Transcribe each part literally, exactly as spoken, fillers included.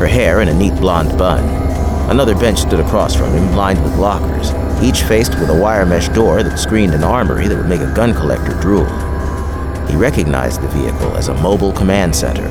her hair in a neat blonde bun. Another bench stood across from him, lined with lockers, each faced with a wire mesh door that screened an armory that would make a gun collector drool. He recognized the vehicle as a mobile command center.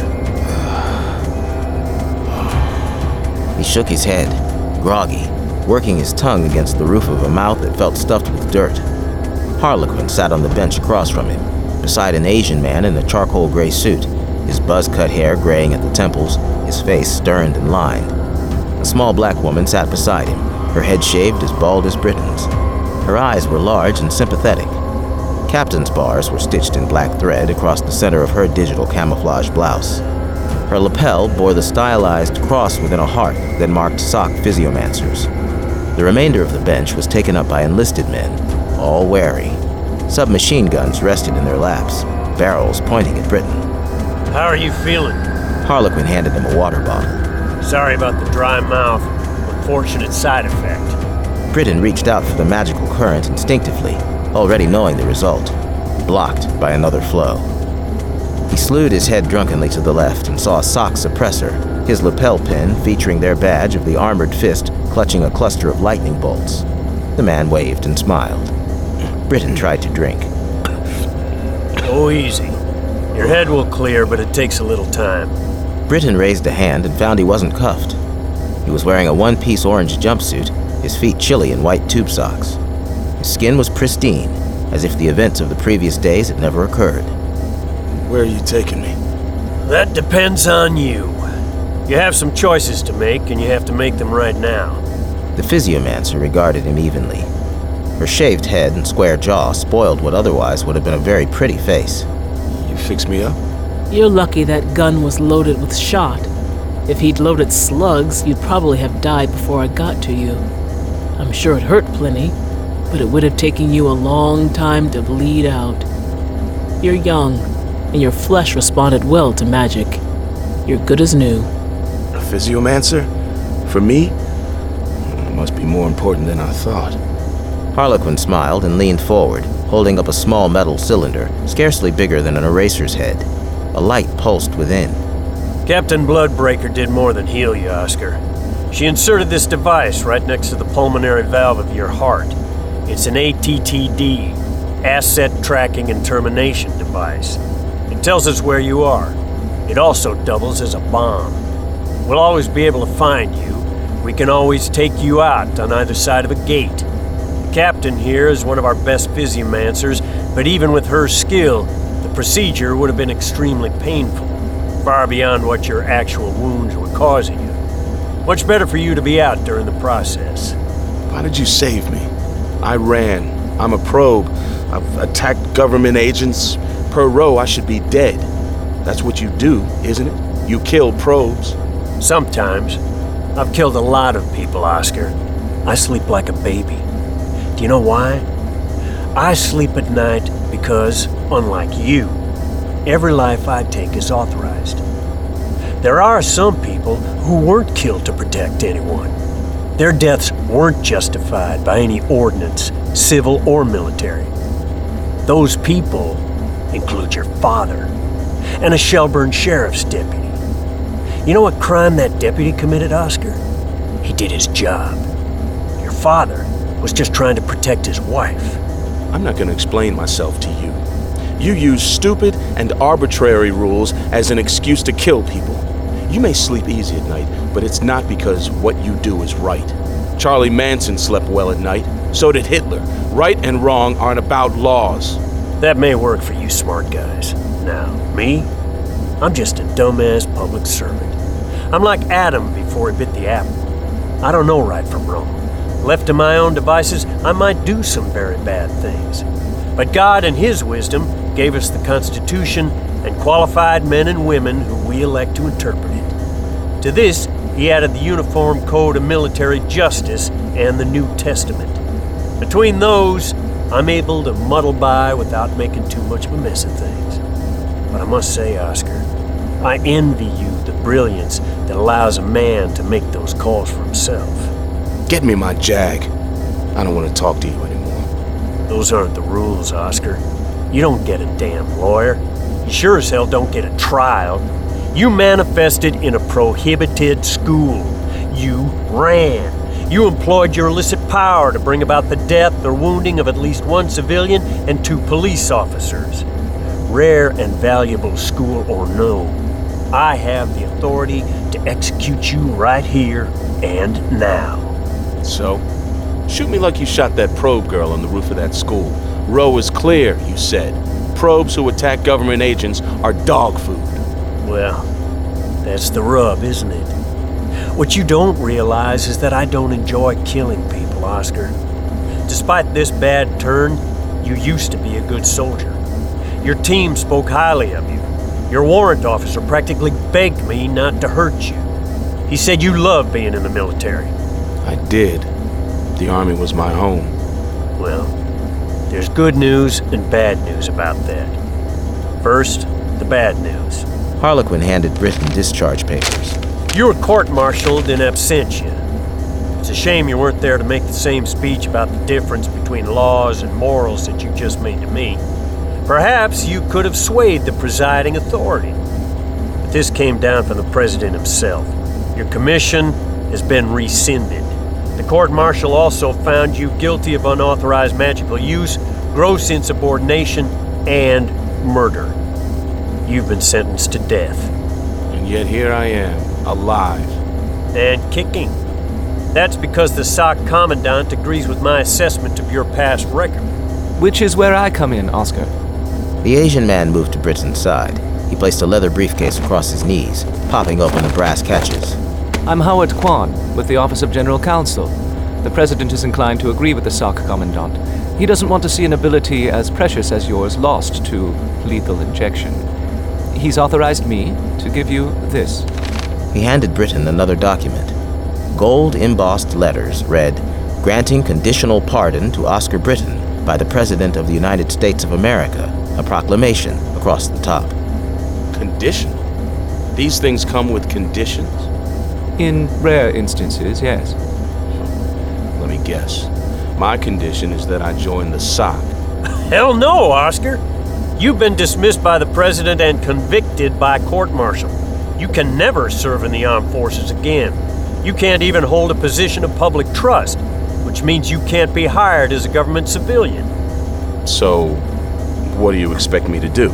He shook his head, groggy, working his tongue against the roof of a mouth that felt stuffed with dirt. Harlequin sat on the bench across from him, beside an Asian man in a charcoal gray suit, his buzz-cut hair graying at the temples, his face stern and lined. A small black woman sat beside him, her head shaved as bald as Britain's. Her eyes were large and sympathetic. Captain's bars were stitched in black thread across the center of her digital camouflage blouse. Her lapel bore the stylized cross within a heart that marked sock physiomancers. The remainder of the bench was taken up by enlisted men, all wary. Submachine guns rested in their laps, barrels pointing at Britain. How are you feeling? Harlequin handed him a water bottle. Sorry about the dry mouth. Unfortunate side effect. Britain reached out for the magical current instinctively, already knowing the result. Blocked by another flow. He slewed his head drunkenly to the left and saw a sock suppressor, his lapel pin featuring their badge of the armored fist clutching a cluster of lightning bolts. The man waved and smiled. Britain tried to drink. Oh, easy. Your head will clear, but it takes a little time. Britain raised a hand and found he wasn't cuffed. He was wearing a one-piece orange jumpsuit, his feet chilly in white tube socks. His skin was pristine, as if the events of the previous days had never occurred. Where are you taking me? That depends on you. You have some choices to make, and you have to make them right now. The physiomancer regarded him evenly. Her shaved head and square jaw spoiled what otherwise would have been a very pretty face. You fix me up? You're lucky that gun was loaded with shot. If he'd loaded slugs, you'd probably have died before I got to you. I'm sure it hurt plenty, but it would have taken you a long time to bleed out. You're young, and your flesh responded well to magic. You're good as new. A physiomancer? For me? It must be more important than I thought. Harlequin smiled and leaned forward, holding up a small metal cylinder, scarcely bigger than an eraser's head. A light pulsed within. Captain Bloodbreaker did more than heal you, Oscar. She inserted this device right next to the pulmonary valve of your heart. It's an A T T D, Asset Tracking and Termination Device. It tells us where you are. It also doubles as a bomb. We'll always be able to find you. We can always take you out on either side of a gate. The captain here is one of our best physiomancers, but even with her skill, the procedure would have been extremely painful, far beyond what your actual wounds were causing you. Much better for you to be out during the process. Why did you save me? I ran. I'm a probe. I've attacked government agents. Per row, I should be dead. That's what you do, isn't it? You kill probes. Sometimes. I've killed a lot of people, Oscar. I sleep like a baby. Do you know why? I sleep at night because, unlike you, every life I take is authorized. There are some people who weren't killed to protect anyone. Their deaths weren't justified by any ordinance, civil or military. Those people include your father and a Shelburne sheriff's deputy. You know what crime that deputy committed, Oscar? He did his job. Your father was just trying to protect his wife. I'm not going to explain myself to you. You use stupid and arbitrary rules as an excuse to kill people. You may sleep easy at night, but it's not because what you do is right. Charlie Manson slept well at night. So did Hitler. Right and wrong aren't about laws. That may work for you smart guys. Now, me? I'm just a dumbass public servant. I'm like Adam before he bit the apple. I don't know right from wrong. Left to my own devices, I might do some very bad things. But God in His wisdom gave us the Constitution and qualified men and women who we elect to interpret it. To this, He added the Uniform Code of Military Justice and the New Testament. Between those, I'm able to muddle by without making too much of a mess of things. But I must say, Oscar, I envy you the brilliance that allows a man to make those calls for himself. Get me my jag. I don't want to talk to you anymore. Those aren't the rules, Oscar. You don't get a damn lawyer. You sure as hell don't get a trial. You manifested in a prohibited school. You ran. You employed your illicit power to bring about the death or wounding of at least one civilian and two police officers. Rare and valuable school or no, I have the authority to execute you right here and now. So, shoot me like you shot that probe girl on the roof of that school. Row is clear, you said. Probes who attack government agents are dog food. Well, that's the rub, isn't it? What you don't realize is that I don't enjoy killing people, Oscar. Despite this bad turn, you used to be a good soldier. Your team spoke highly of you. Your warrant officer practically begged me not to hurt you. He said you loved being in the military. I did. The Army was my home. Well, there's good news and bad news about that. First, the bad news. Harlequin handed Britton discharge papers. You were court-martialed in absentia. It's a shame you weren't there to make the same speech about the difference between laws and morals that you just made to me. Perhaps you could have swayed the presiding authority. But this came down from the president himself. Your commission has been rescinded. The court-martial also found you guilty of unauthorized magical use, gross insubordination, and murder. You've been sentenced to death. And yet here I am, alive. And kicking. That's because the S O C Commandant agrees with my assessment of your past record. Which is where I come in, Oscar. The Asian man moved to Britton's side. He placed a leather briefcase across his knees, popping open the brass catches. I'm Howard Kwan, with the Office of General Counsel. The President is inclined to agree with the S O C Commandant. He doesn't want to see an ability as precious as yours lost to lethal injection. He's authorized me to give you this. He handed Britton another document. Gold embossed letters read, "Granting conditional pardon to Oscar Britton by the President of the United States of America," a proclamation across the top. Conditional? These things come with conditions? In rare instances, yes. Let me guess. My condition is that I join the S O C. Hell no, Oscar! You've been dismissed by the President and convicted by court-martial. You can never serve in the armed forces again. You can't even hold a position of public trust, which means you can't be hired as a government civilian. So, what do you expect me to do?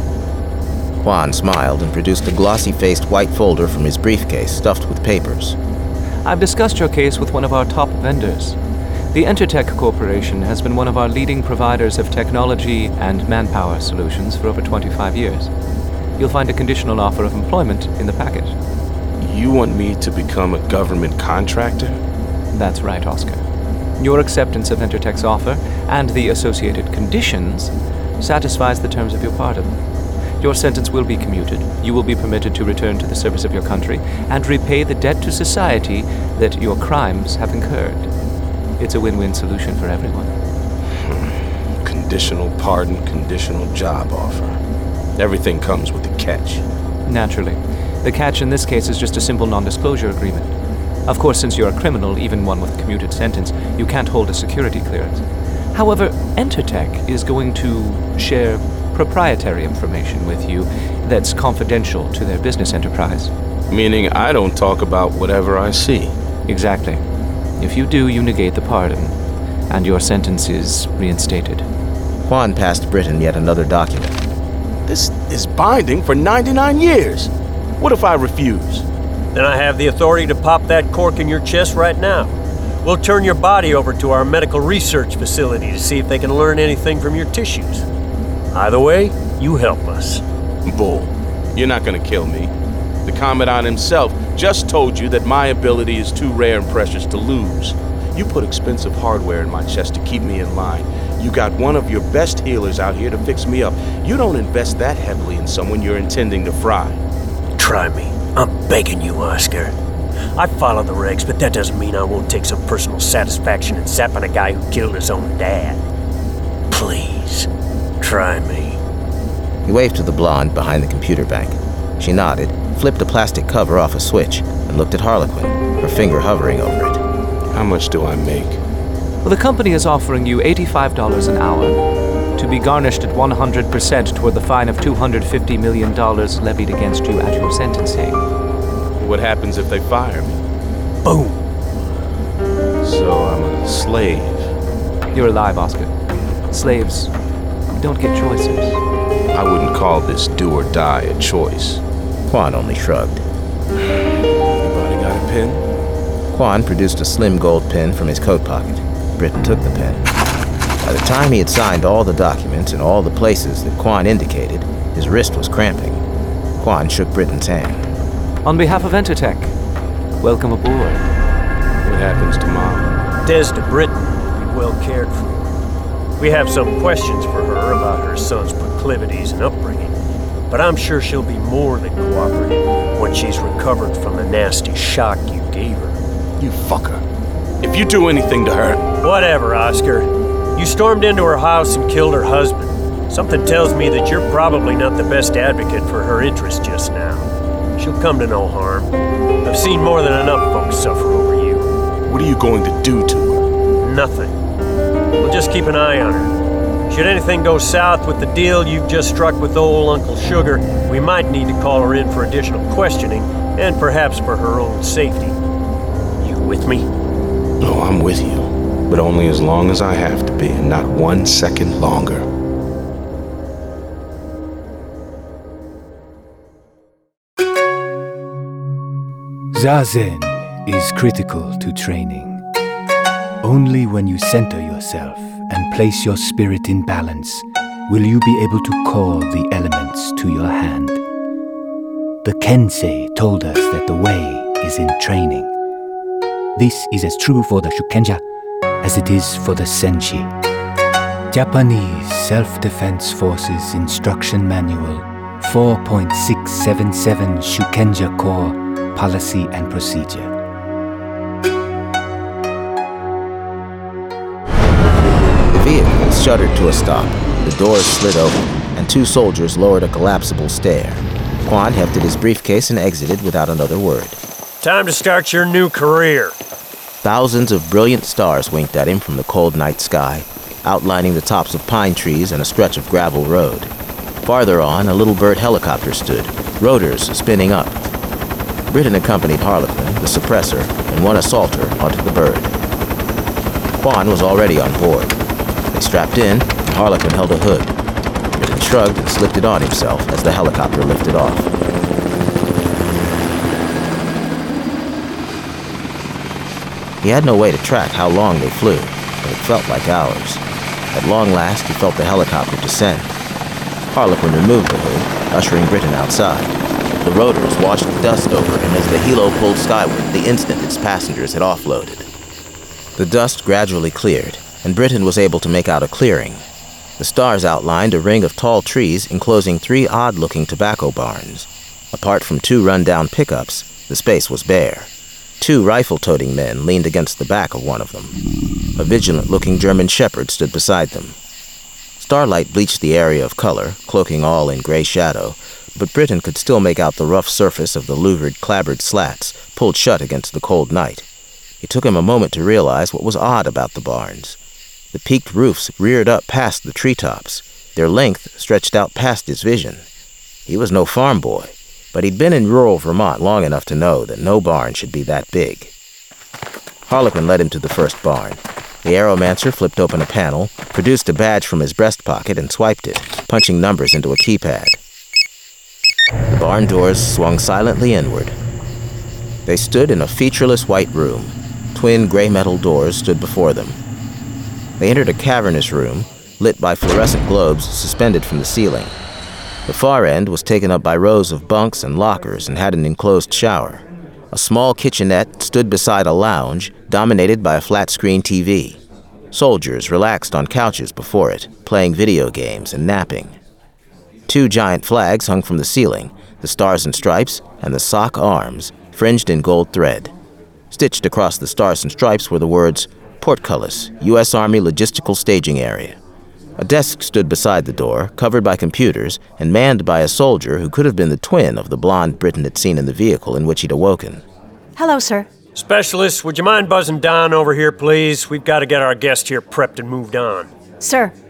Juan smiled and produced a glossy-faced white folder from his briefcase stuffed with papers. I've discussed your case with one of our top vendors. The Entertech Corporation has been one of our leading providers of technology and manpower solutions for over twenty-five years. You'll find a conditional offer of employment in the packet. You want me to become a government contractor? That's right, Oscar. Your acceptance of Entertech's offer and the associated conditions satisfies the terms of your pardon. Your sentence will be commuted. You will be permitted to return to the service of your country and repay the debt to society that your crimes have incurred. It's a win-win solution for everyone. Hmm. Conditional pardon, conditional job offer. Everything comes with a catch. Naturally. The catch in this case is just a simple non-disclosure agreement. Of course, since you're a criminal, even one with a commuted sentence, you can't hold a security clearance. However, Entertech is going to share proprietary information with you that's confidential to their business enterprise. Meaning I don't talk about whatever I see. Exactly. If you do, you negate the pardon, and your sentence is reinstated. Juan passed Britton yet another document. This is binding for ninety-nine years. What if I refuse? Then I have the authority to pop that cork in your chest right now. We'll turn your body over to our medical research facility to see if they can learn anything from your tissues. Either way, you help us. Bull. You're not gonna kill me. The Commandant himself just told you that my ability is too rare and precious to lose. You put expensive hardware in my chest to keep me in line. You got one of your best healers out here to fix me up. You don't invest that heavily in someone you're intending to fry. Try me. I'm begging you, Oscar. I follow the regs, but that doesn't mean I won't take some personal satisfaction in zapping a guy who killed his own dad. Please, try me. He waved to the blonde behind the computer bank. She nodded, flipped a plastic cover off a switch, and looked at Harlequin, her finger hovering over it. How much do I make? Well, the company is offering you eighty-five dollars an hour, to be garnished at one hundred percent toward the fine of two hundred fifty million dollars levied against you at your sentencing. What happens if they fire me? Boom. So I'm a slave. You're alive, Oscar. Slaves don't get choices. I wouldn't call this do or die a choice. Quan only shrugged. Anybody got a pen? Quan produced a slim gold pen from his coat pocket. Britton took the pen. By the time he had signed all the documents in all the places that Quan indicated, his wrist was cramping. Quan shook Britton's hand. On behalf of Entertech, welcome aboard. What happens to Mom? Des de Britton will be well cared for. We have some questions for her about her son's proclivities and upbringing, but I'm sure she'll be more than cooperative when she's recovered from the nasty shock you gave her. You fucker. If you do anything to her... Whatever, Oscar. You stormed into her house and killed her husband. Something tells me that you're probably not the best advocate for her interests just now. She'll come to no harm. I've seen more than enough folks suffer over you. What are you going to do to her? Nothing. We'll just keep an eye on her. Should anything go south with the deal you've just struck with old Uncle Sugar, we might need to call her in for additional questioning, and perhaps for her own safety. You with me? No, I'm with you. But only as long as I have to be, and not one second longer. Zazen is critical to training. Only when you center yourself and place your spirit in balance will you be able to call the elements to your hand. The Kensei told us that the way is in training. This is as true for the Shukenja as it is for the Senshi. Japanese Self-Defense Forces Instruction Manual four point six seven seven Shukenja Core Policy and Procedure. The vehicle shuddered to a stop. The doors slid open, and two soldiers lowered a collapsible stair. Quan hefted his briefcase and exited without another word. Time to start your new career. Thousands of brilliant stars winked at him from the cold night sky, outlining the tops of pine trees and a stretch of gravel road. Farther on, a little bird helicopter stood, rotors spinning up. Britton accompanied Harlequin, the suppressor, and one assaulter onto the bird. Quan was already on board. They strapped in, and Harlequin held a hood. Britton shrugged and slipped it on himself as the helicopter lifted off. He had no way to track how long they flew, but it felt like hours. At long last, he felt the helicopter descend. Harlequin removed the hood, ushering Britton outside. The rotors washed the dust over him as the helo pulled skyward the instant its passengers had offloaded. The dust gradually cleared, and Britton was able to make out a clearing. The stars outlined a ring of tall trees enclosing three odd-looking tobacco barns. Apart from two run-down pickups, the space was bare. Two rifle-toting men leaned against the back of one of them. A vigilant-looking German shepherd stood beside them. Starlight bleached the area of color, cloaking all in gray shadow, but Britton could still make out the rough surface of the louvered, clapboard slats pulled shut against the cold night. It took him a moment to realize what was odd about the barns. The peaked roofs reared up past the treetops. Their length stretched out past his vision. He was no farm boy, but he'd been in rural Vermont long enough to know that no barn should be that big. Harlequin led him to the first barn. The Aeromancer flipped open a panel, produced a badge from his breast pocket, and swiped it, punching numbers into a keypad. The barn doors swung silently inward. They stood in a featureless white room. Twin gray metal doors stood before them. They entered a cavernous room, lit by fluorescent globes suspended from the ceiling. The far end was taken up by rows of bunks and lockers and had an enclosed shower. A small kitchenette stood beside a lounge, dominated by a flat-screen T V. Soldiers relaxed on couches before it, playing video games and napping. Two giant flags hung from the ceiling, the Stars and Stripes and the Sock Arms, fringed in gold thread. Stitched across the Stars and Stripes were the words, Portcullis, U S Army Logistical Staging Area. A desk stood beside the door, covered by computers, and manned by a soldier who could have been the twin of the blonde Britton had seen in the vehicle in which he'd awoken. Hello, sir. Specialist, would you mind buzzing Don over here, please? We've got to get our guest here prepped and moved on. Sir.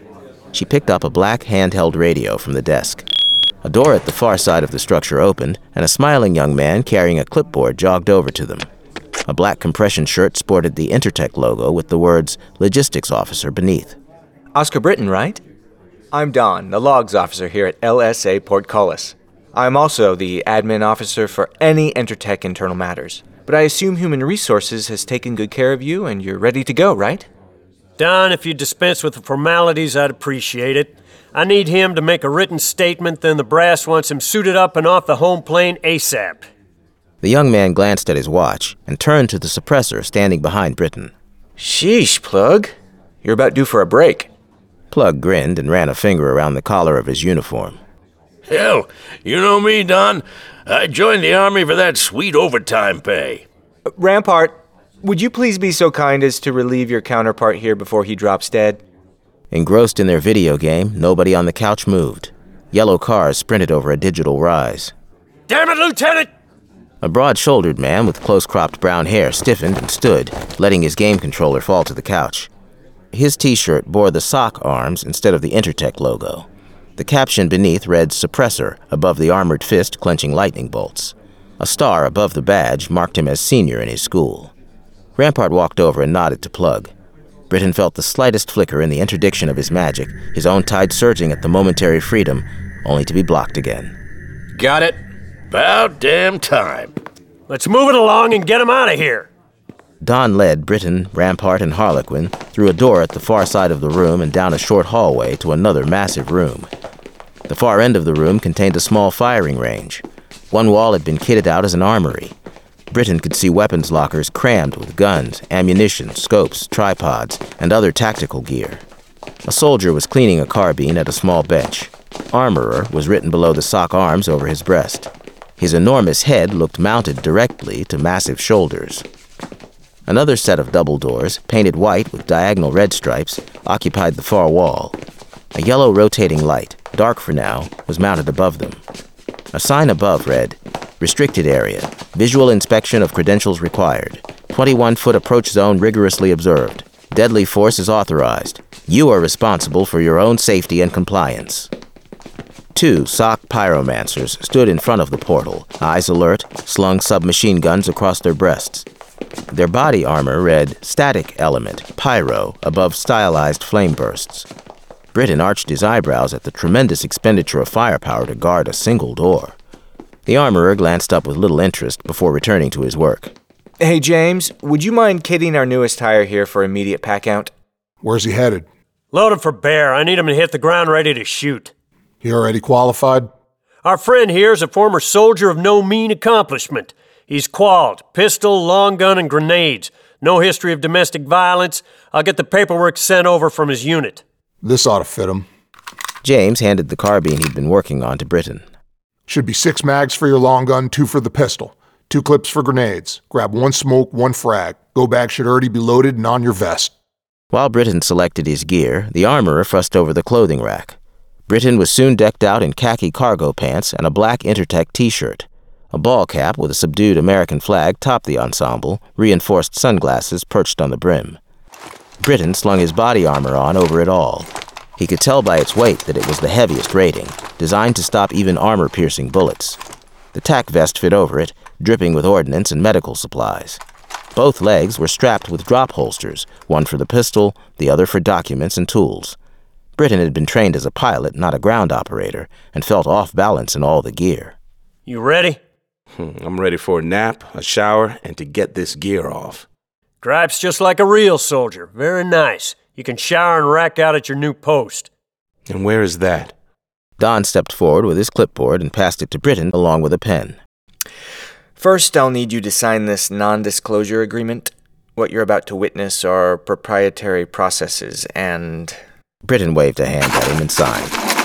She picked up a black handheld radio from the desk. A door at the far side of the structure opened, and a smiling young man carrying a clipboard jogged over to them. A black compression shirt sported the Intertech logo with the words Logistics Officer beneath. Oscar Britton, right? I'm Don, the logs officer here at L S A Portcullis. I'm also the admin officer for any Intertech internal matters. But I assume Human Resources has taken good care of you and you're ready to go, right? Don, if you dispense with the formalities, I'd appreciate it. I need him to make a written statement, then the brass wants him suited up and off the home plane ASAP. The young man glanced at his watch and turned to the suppressor standing behind Britton. Sheesh, Plug. You're about due for a break. Plug grinned and ran a finger around the collar of his uniform. Hell, you know me, Don. I joined the Army for that sweet overtime pay. Uh, Rampart, would you please be so kind as to relieve your counterpart here before he drops dead? Engrossed in their video game, nobody on the couch moved. Yellow cars sprinted over a digital rise. Damn it, Lieutenant! A broad-shouldered man with close-cropped brown hair stiffened and stood, letting his game controller fall to the couch. His T-shirt bore the sock arms instead of the Intertech logo. The caption beneath read Suppressor above the armored fist clenching lightning bolts. A star above the badge marked him as senior in his school. Rampart walked over and nodded to Plug. Britton felt the slightest flicker in the interdiction of his magic, his own tide surging at the momentary freedom, only to be blocked again. Got it. About damn time. Let's move it along and get him out of here. Don led Britton, Rampart, and Harlequin through a door at the far side of the room and down a short hallway to another massive room. The far end of the room contained a small firing range. One wall had been kitted out as an armory. Britton could see weapons lockers crammed with guns, ammunition, scopes, tripods, and other tactical gear. A soldier was cleaning a carbine at a small bench. Armorer was written below the sock arms over his breast. His enormous head looked mounted directly to massive shoulders. Another set of double doors, painted white with diagonal red stripes, occupied the far wall. A yellow rotating light, dark for now, was mounted above them. A sign above read, Restricted Area. Visual inspection of credentials required. twenty-one foot approach zone rigorously observed. Deadly force is authorized. You are responsible for your own safety and compliance. Two sock pyromancers stood in front of the portal, eyes alert, slung submachine guns across their breasts. Their body armor read Static Element, Pyro, above stylized flame bursts. Britton arched his eyebrows at the tremendous expenditure of firepower to guard a single door. The armorer glanced up with little interest before returning to his work. Hey, James, would you mind kidding our newest hire here for immediate pack-out? Where's he headed? Load him for bear. I need him to hit the ground ready to shoot. He already qualified? Our friend here is a former soldier of no mean accomplishment. He's qualled, pistol, long gun, and grenades. No history of domestic violence. I'll get the paperwork sent over from his unit. This ought to fit him. James handed the carbine he'd been working on to Britton. Should be six mags for your long gun, two for the pistol. Two clips for grenades. Grab one smoke, one frag. Go bag should already be loaded and on your vest. While Britton selected his gear, the armorer fussed over the clothing rack. Britton was soon decked out in khaki cargo pants and a black Intertech T-shirt. A ball cap with a subdued American flag topped the ensemble, reinforced sunglasses perched on the brim. Britton slung his body armor on over it all. He could tell by its weight that it was the heaviest rating, designed to stop even armor-piercing bullets. The tack vest fit over it, dripping with ordnance and medical supplies. Both legs were strapped with drop holsters, one for the pistol, the other for documents and tools. Britton had been trained as a pilot, not a ground operator, and felt off balance in all the gear. You ready? I'm ready for a nap, a shower, and to get this gear off. Gripes just like a real soldier. Very nice. You can shower and rack out at your new post. And where is that? Don stepped forward with his clipboard and passed it to Britton along with a pen. First, I'll need you to sign this non-disclosure agreement. What you're about to witness are proprietary processes and... Britton waved a hand at him and signed.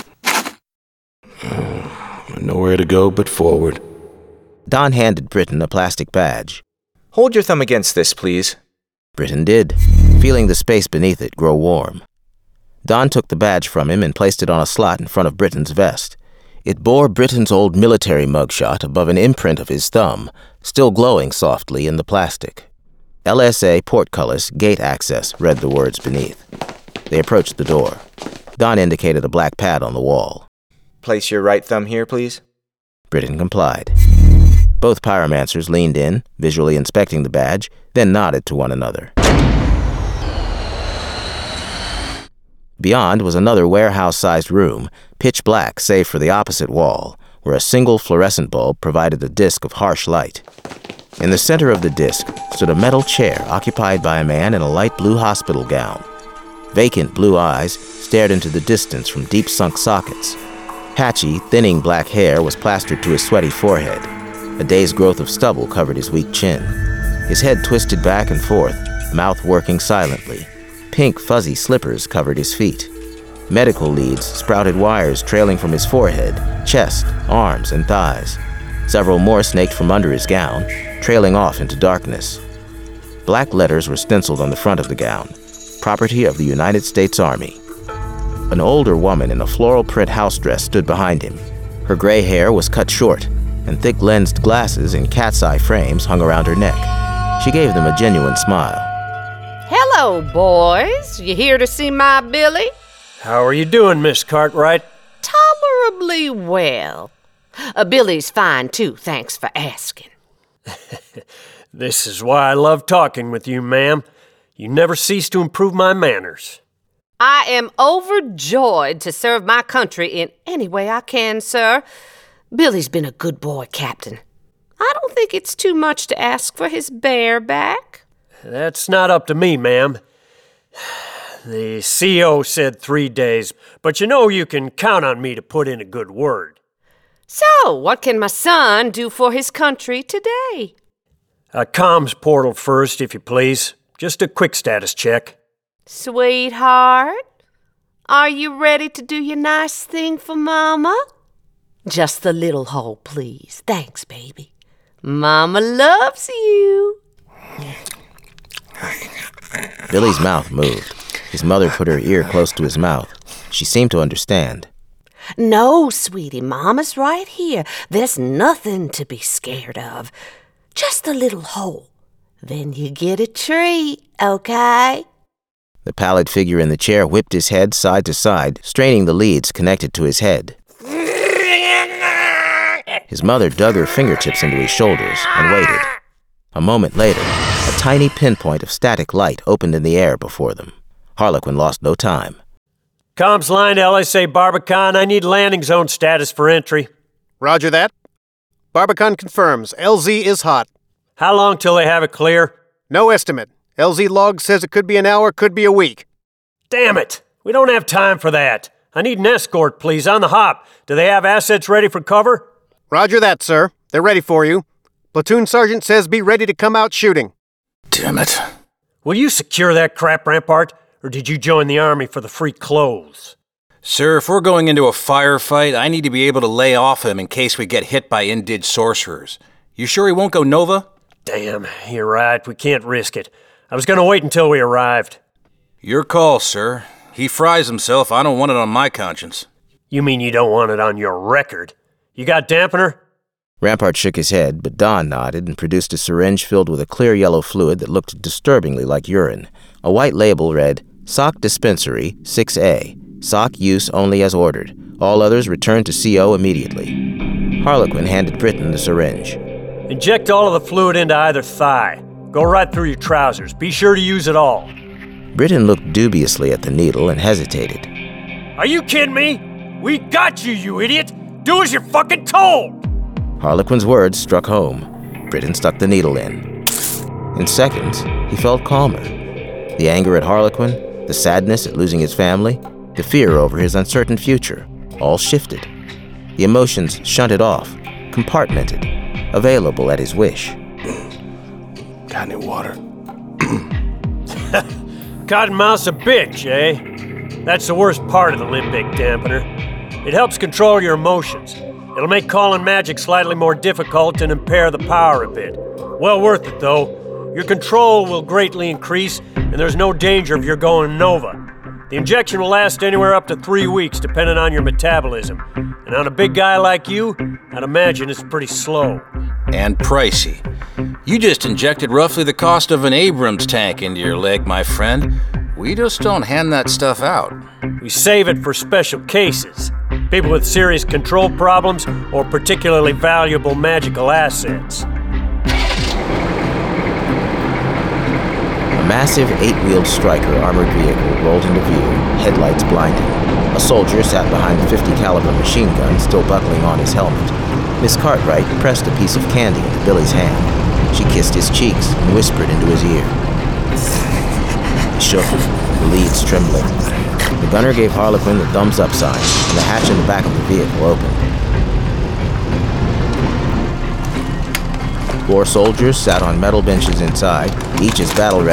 Nowhere to go but forward. Don handed Britton a plastic badge. Hold your thumb against this, please. Britton did, feeling the space beneath it grow warm. Don took the badge from him and placed it on a slot in front of Britton's vest. It bore Britton's old military mugshot above an imprint of his thumb, still glowing softly in the plastic. L S A Portcullis Gate Access read the words beneath. They approached the door. Don indicated a black pad on the wall. Place your right thumb here, please. Britton complied. Both pyromancers leaned in, visually inspecting the badge, then nodded to one another. Beyond was another warehouse-sized room, pitch black save for the opposite wall, where a single fluorescent bulb provided a disk of harsh light. In the center of the disk stood a metal chair occupied by a man in a light blue hospital gown. Vacant blue eyes stared into the distance from deep-sunk sockets. Patchy, thinning black hair was plastered to his sweaty forehead. A day's growth of stubble covered his weak chin. His head twisted back and forth, mouth working silently. Pink, fuzzy slippers covered his feet. Medical leads sprouted wires trailing from his forehead, chest, arms, and thighs. Several more snaked from under his gown, trailing off into darkness. Black letters were stenciled on the front of the gown, property of the United States Army. An older woman in a floral print house dress stood behind him. Her gray hair was cut short, and thick lensed glasses in cat's eye frames hung around her neck. She gave them a genuine smile. Hello, boys. You here to see my Billy? How are you doing, Miss Cartwright? Tolerably well. Uh, Billy's fine, too, thanks for asking. This is why I love talking with you, ma'am. You never cease to improve my manners. I am overjoyed to serve my country in any way I can, sir. Billy's been a good boy, Captain. I don't think it's too much to ask for his bear back. That's not up to me, ma'am. The C O said three days, but you know you can count on me to put in a good word. So, what can my son do for his country today? A comms portal first, if you please. Just a quick status check. Sweetheart, are you ready to do your nice thing for Mama? Just the little hole, please. Thanks, baby. Mama loves you. Billy's mouth moved. His mother put her ear close to his mouth. She seemed to understand. No, sweetie, Mama's right here. There's nothing to be scared of. Just a little hole. Then you get a treat, okay? The pallid figure in the chair whipped his head side to side, straining the leads connected to his head. His mother dug her fingertips into his shoulders and waited. A moment later, a tiny pinpoint of static light opened in the air before them. Harlequin lost no time. Comms line to L S A Barbican. I need landing zone status for entry. Roger that. Barbican confirms. L Z is hot. How long till they have it clear? No estimate. L Z log says it could be an hour, could be a week. Damn it! We don't have time for that. I need an escort, please, on the hop. Do they have assets ready for cover? Roger that, sir. They're ready for you. Platoon sergeant says be ready to come out shooting. Damn it. Will you secure that crap, Rampart? Or did you join the Army for the free clothes? Sir, if we're going into a firefight, I need to be able to lay off him in case we get hit by indig sorcerers. You sure he won't go Nova? Damn, you're right. We can't risk it. I was gonna wait until we arrived. Your call, sir. He fries himself. I don't want it on my conscience. You mean you don't want it on your record? You got dampener? Rampart shook his head, but Don nodded and produced a syringe filled with a clear yellow fluid that looked disturbingly like urine. A white label read, Sock Dispensary, six A. Sock use only as ordered. All others return to C O immediately. Harlequin handed Britton the syringe. Inject all of the fluid into either thigh. Go right through your trousers. Be sure to use it all. Britton looked dubiously at the needle and hesitated. Are you kidding me? We got you, you idiot! Do as you're fucking told! Harlequin's words struck home. Britton stuck the needle in. In seconds, he felt calmer. The anger at Harlequin, the sadness at losing his family, the fear over his uncertain future, all shifted. The emotions shunted off, compartmented, available at his wish. Got any water? Cottonmouth's a bitch, eh? That's the worst part of the limbic dampener. It helps control your emotions. It'll make calling magic slightly more difficult and impair the power a bit. Well worth it, though. Your control will greatly increase, and there's no danger of your going Nova. The injection will last anywhere up to three weeks, depending on your metabolism. And on a big guy like you, I'd imagine it's pretty slow. And pricey. You just injected roughly the cost of an Abrams tank into your leg, my friend. We just don't hand that stuff out. We save it for special cases. People with serious control problems or particularly valuable magical assets. A massive eight-wheeled Stryker armored vehicle rolled into view, headlights blinding. A soldier sat behind a fifty caliber machine gun, still buckling on his helmet. Miss Cartwright pressed a piece of candy into Billy's hand. She kissed his cheeks and whispered into his ear. He shook, the leads trembling. The gunner gave Harlequin the thumbs-up sign, and the hatch in the back of the vehicle opened. Four soldiers sat on metal benches inside, each as battle-ready